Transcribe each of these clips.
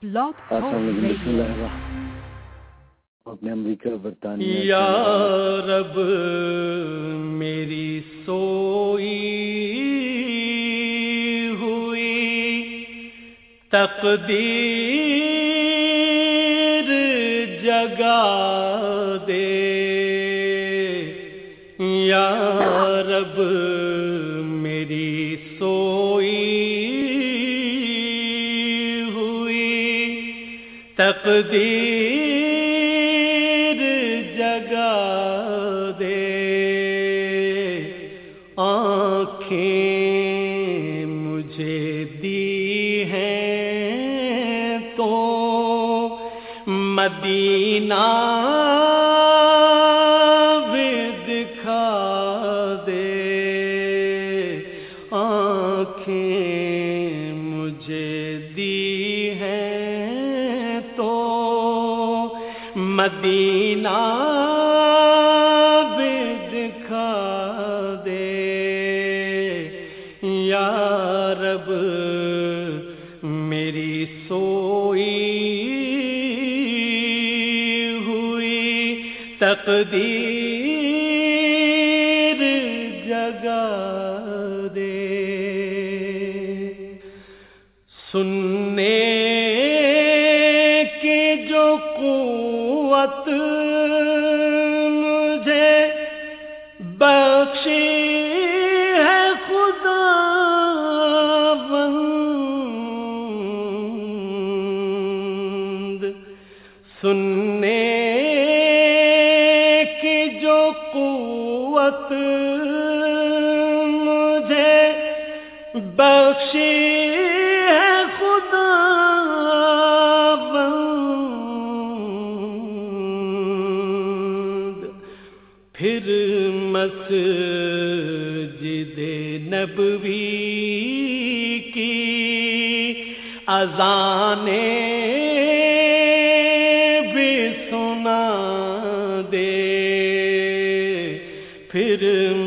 Blog Talk Radio. اپنے امریکہ برطانیہ یا رب میری سوئی ہوئی تقدیر جگا دے، یا رب میری سوئی ہوئی تقدیر جگا دے، آنکھیں مجھے دی ہیں تو مدینہ بھی دکھا دے، آنکھیں مجھے دی ہیں تو مدینہ بھی دکھا دے، یا رب میری سوئی ہوئی تقدیر جگا دے، سننے کی جو قوت مجھے بخشی ہے خدا بند، سننے کی جو قوت مجھے بخشی ہے خدا پھر مسجد نبوی کی اذانیں بھی سنا دے، پھر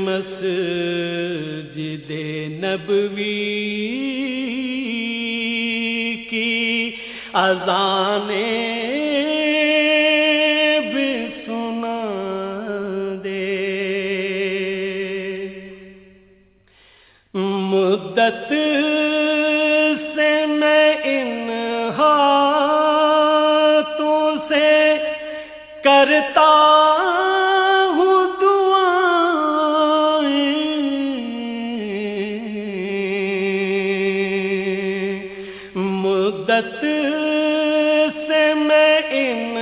مسجد نبوی کی اذانیں بھی سنا مدت سے میں ان ہاتھوں سے کرتا ہوں دعائیں، مدت سے میں ان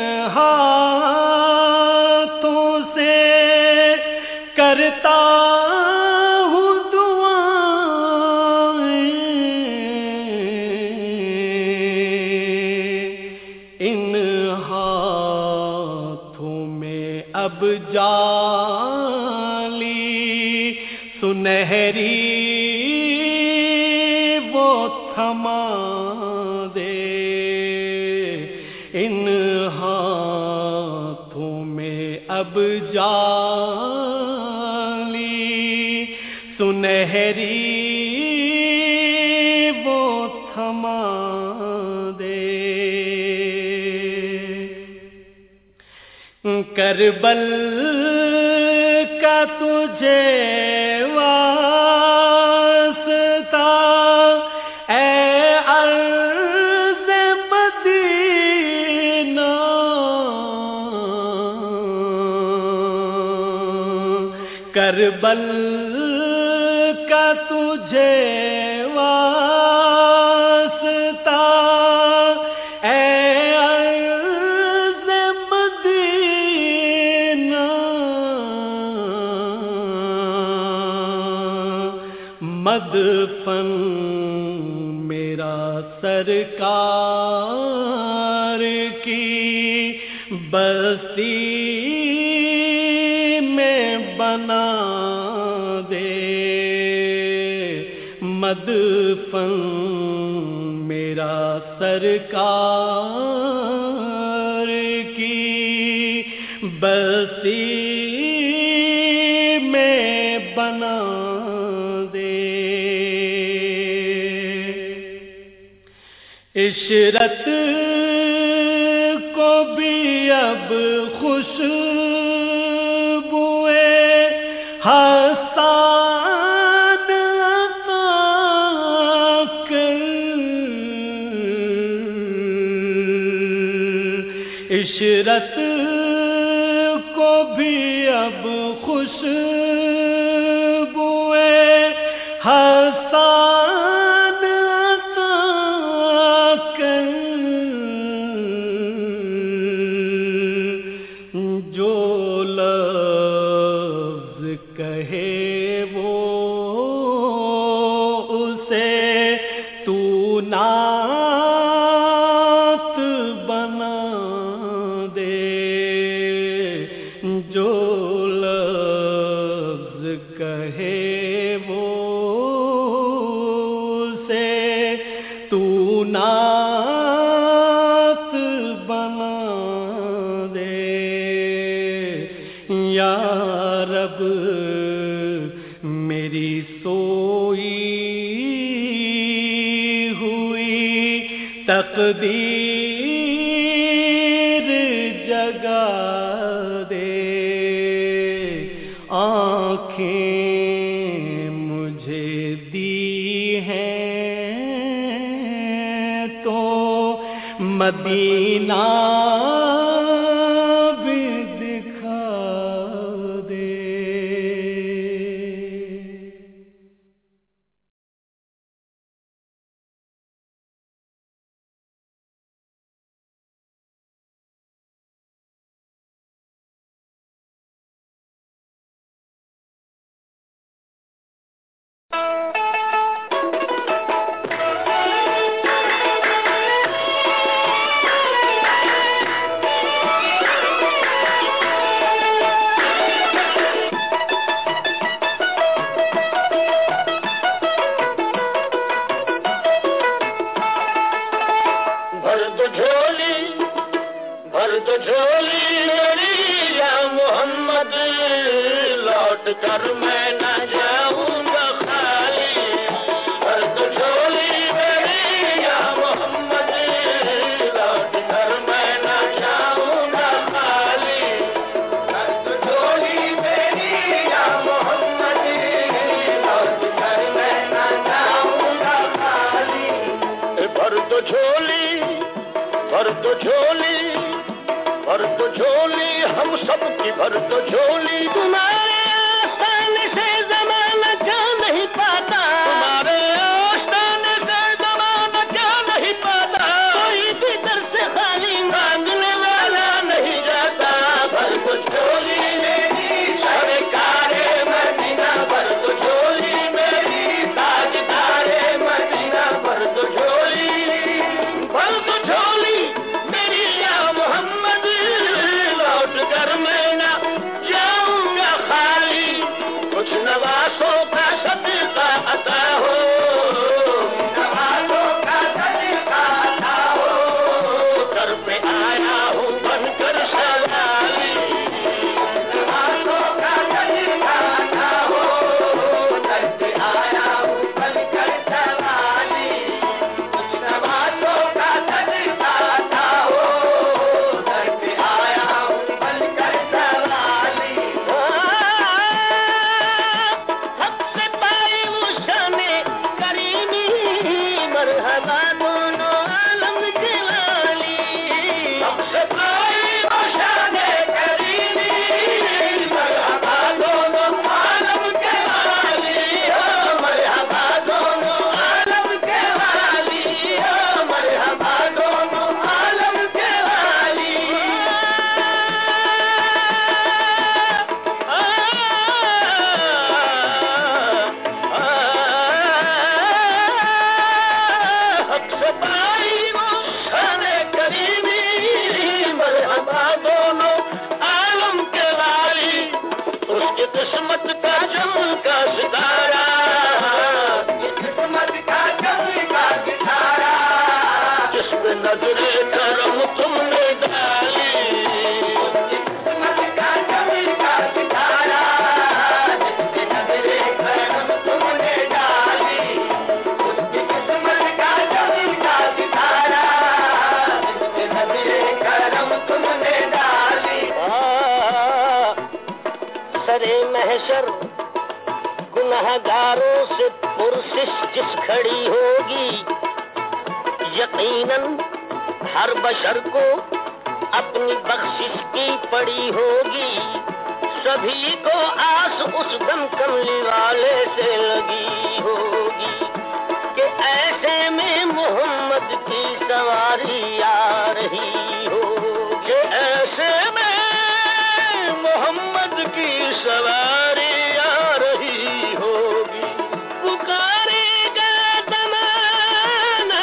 ہاتھوں سے کرتا اب جالی سنہری وہ تھما دے، ان ہاتھوں میں اب جالی سنہری وہ تھما دے، کربل کا تجھے واسطہ اے عرض مدینہ، کربل کا تجھے واسطہ اے مدفن میرا سرکار کی بستی میں بنا دے، مدفن میرا سرکار کی بستی میں بنا دے، عشق عشرت کو بھی اب خوشبوئے حسان عطا کر، عشرت کو بھی اب خوشبوئے حسان عطا کر، جو لفظ کہے وہ اسے تو نعت بنا دے، جو لفظ کہے وہ اسے تو نعت بنا دے۔ یا رب میری سوئی ہوئی تقدیر جگا دے، آنکھیں مجھے دی ہیں تو مدینہ بھی دکھا دے۔ بھر دو جھولی میری یا محمد، لوٹ کر میں نہ جاؤں گا خالی۔ بھر دو جھولی میری یا محمد، لوٹ کر میں نہ جاؤں گا خالی۔ بھر دو جھولی میری یا محمد، لوٹ کر میں نہ جاؤں گا خالی۔ بھر دو جھولی، بھر دو جھولی، بھر دو جھولی ہم سب کی، بھر دو جھولی۔ تمہارے آستانے سے زمانہ کیا نہیں پاتا، تمہارے آستانے سے زمانہ کیا نہیں پاتا، کوئی بھی در سے خالی مانگنے والا نہیں جاتا۔ بھر دو جھولی میری سرکار مدینہ، بھر دو جھولی میری تاجدار مدینہ، بھر دو جھولی، بھر دو جھولی میری یا محمد، لوٹ کر میں نہ جاؤں گا خالی۔ کچھ نوازوں کا صدقہ عطا ہو، نوازوں کا صدقہ عطا ہو، در پہ آیا ہوں بن کر سوالی۔ نوازوں کا صدقہ عطا ہو، در پہ آیا ہوں بن کر سوالی۔ کچھ نوازوں کا صدقہ عطا ہو، در پہ آیا ہوں بن کر سوالی۔ حق سے پائی وہ شان کریمی، مرحبا دونوں عالم کے والی۔ حق سے پائی وہ شان کریمی، مرحبا دونوں عالم کے والی، مرحبا دونوں عالم کے والی، مرحبا دونوں عالم کے والی۔ حق سے پائی وہ شان کریمی، مرحبا دونوں عالم کے والی۔ اس کی قسمت کا جم کا ستارہ، قسمت کا جم کا ستارہ، جس پہ نظر کرم تم نے ڈالی۔ قسمت کا جم کا ستارہ، جس پہ نظر کرم تم نے ڈالی۔ اس کی قسمت کا جم کا ستارہ، محشر گنہگاروں سے پرسش جس کھڑی ہوگی، یقیناً ہر بشر کو اپنی بخشش کی پڑی ہوگی، سبھی کو آس اس دم کملی والے سے لگی ہوگی کہ ایسے میں محمد کی سواری آ رہی ہوگی، ایسے میں محمد کی سواری آ رہی ہوگی، پکارے گا زمانہ،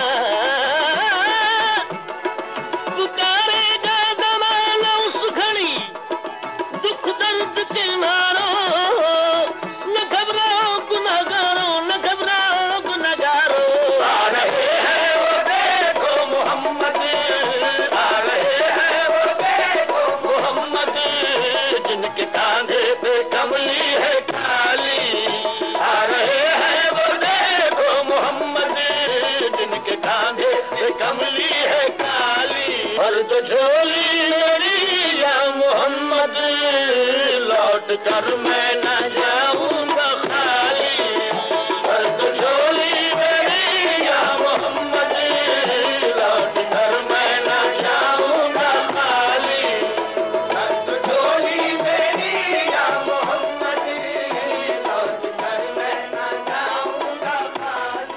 پکارے گا زمانہ اس گھڑی، دکھ درد کے مارو نہ گھبراؤ گنہگاروں، نہ گھبراؤ گنہگاروں، آ رہے ہیں وہ دیکھو محمد، آ رہے ہیں وہ دیکھو محمد، جن کے کاندھے پہ کملی ہے کالی، آ رہے ہیں وہ دیکھو محمد، جن کے کاندھے پہ کملی ہے کالی، اور تو جھولی میری یا محمد، لوٹ کر میں نہ جاؤں گا خالی، اور تو جھولی میری یا محمد، لوٹ کر میں نہ جاؤں گا خالی، اور تو جھولی میری یا محمد، لوٹ کر میں نہ جاؤں گا خالی۔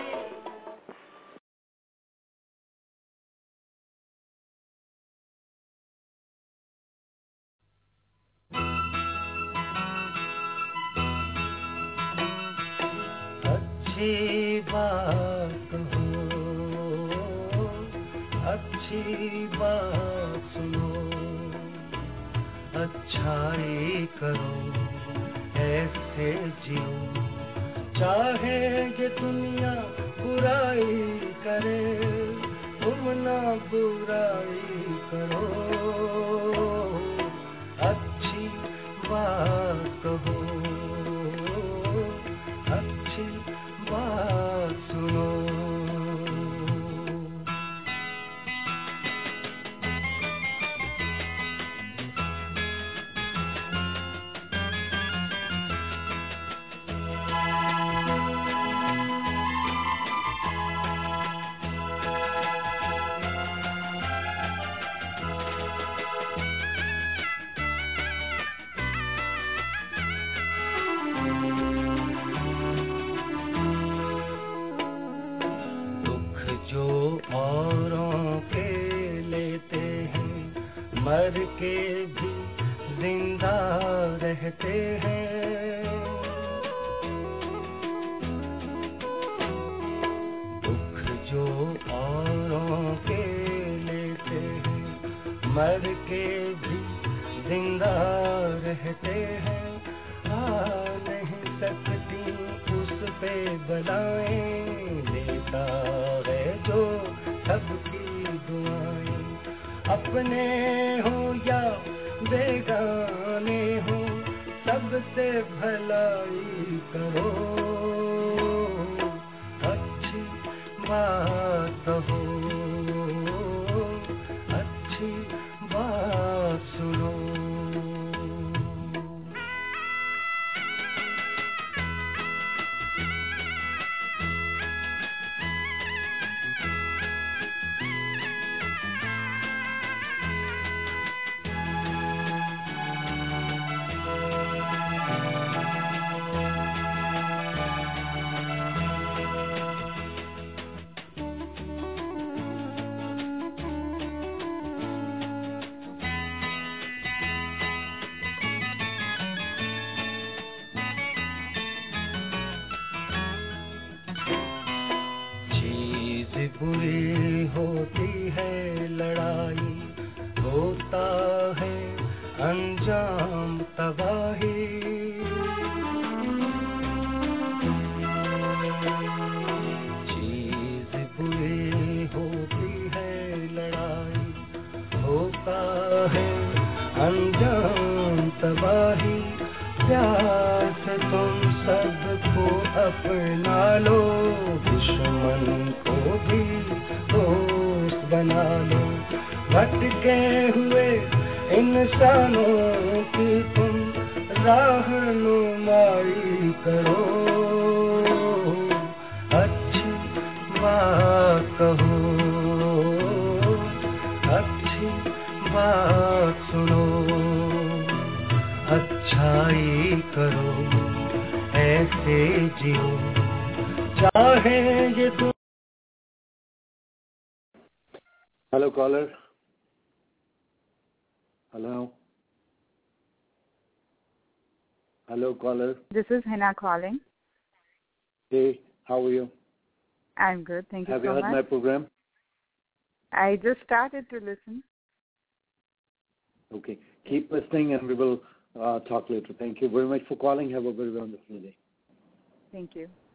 اچھی بات ہو، اچھی بات سنو، اچھائی کرو، ایسے جیو، چاہے یہ دنیا برائی کرے، تم نہ برائی کرو، اچھی بات کہو، اچھی بات سنو۔ مر کے بھی زندہ رہتے ہیں، دکھ جو اوروں کے لیتے ہیں، مر کے بھی زندہ رہتے ہیں، آ نہیں سکتی اس پہ بلائیں، لیتا ہے جو سب کی دعائیں، اپنے ہوں یا بیگانے ہوں، سب سے بھلائی کرو، اچھی بات کہو، اچھی بات سنو۔ بری ہوتی ہے لڑائی، ہوتا ہے انجام تباہی، چیز بری ہوتی ہے لڑائی، ہوتا ہے انجام تباہی، پیار سے تم سب کو اپنا لو، دشمن کو بھی دوست بنا لو، بھٹکے ہوئے انسانوں کی تم रहनुमाई करो, अच्छी बात कहो, अच्छी बात सुनो, अच्छाई करो, ऐसे जियो चाहेंगे तुम. Hello caller. Hello. Hello caller. This is Hina calling. Hey, how are you? I'm good, thank you so much. Have you heard my program? I just started to listen. Okay. Keep listening and we will talk later. Thank you very much for calling. Have a very wonderful day. Thank you.